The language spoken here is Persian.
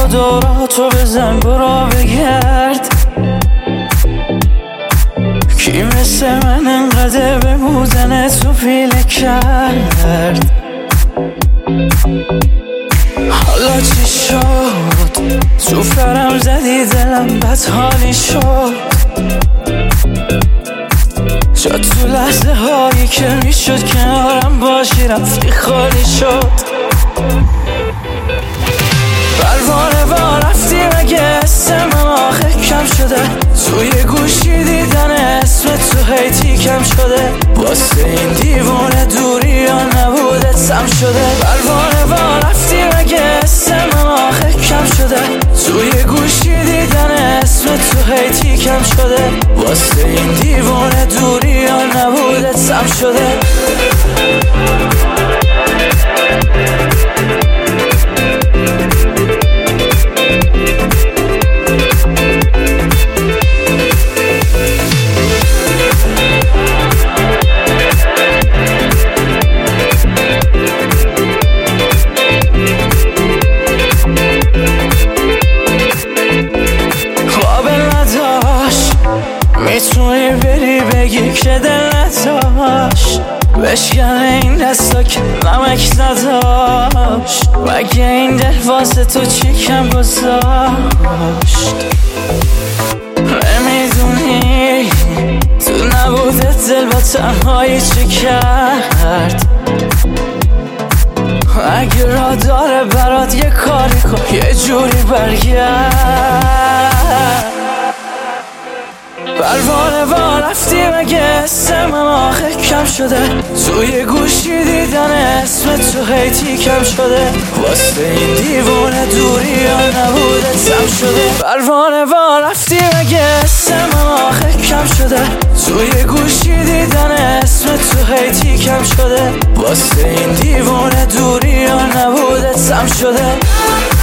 و دوراتو بزن برو بگرد، کی مثل من انقدر به بودن تو پیله کرد. حالا چی شد تو فرم زدی دلم بدحالی شد، شد تو لحظه هایی که میشد کنارم باشی رفتی خالی شد. پروانه با رفتی مگه اسم من آخه کم شده، توی گوشی دیدن اسم تو هیتی کم شده، واسه این دیوونه دوری یا نبوده سم شده. پروانه با رفتی مگه اسم من آخه کم شده، توی گوشی دیدن اسم تو هیتی کم شده، واسه این دیوونه دوری یا نبوده سم شده. میتونی بری بگی که دل نداشت، بشکن این دستا که نمک نداشت، مگه این دل واسه تو چی کم گذاشت. نمیدونی تو نبوده دل با تنهایی چی کرد، اگه را داره برات یه کاری کن یه جوری برگرد. پروانه با رفتی مگه اسم من آخه کم شده، توی گوشی دیدن اسم تو هیتی کم شده، واسه این دیوونه دوری یا نبوده سم شده. پروانه با رفتی مگه اسم من آخه کم شده، توی گوشی دیدن اسم تو هیتی کم شده، واسه این دیوونه دوری یا نبوده سم شده.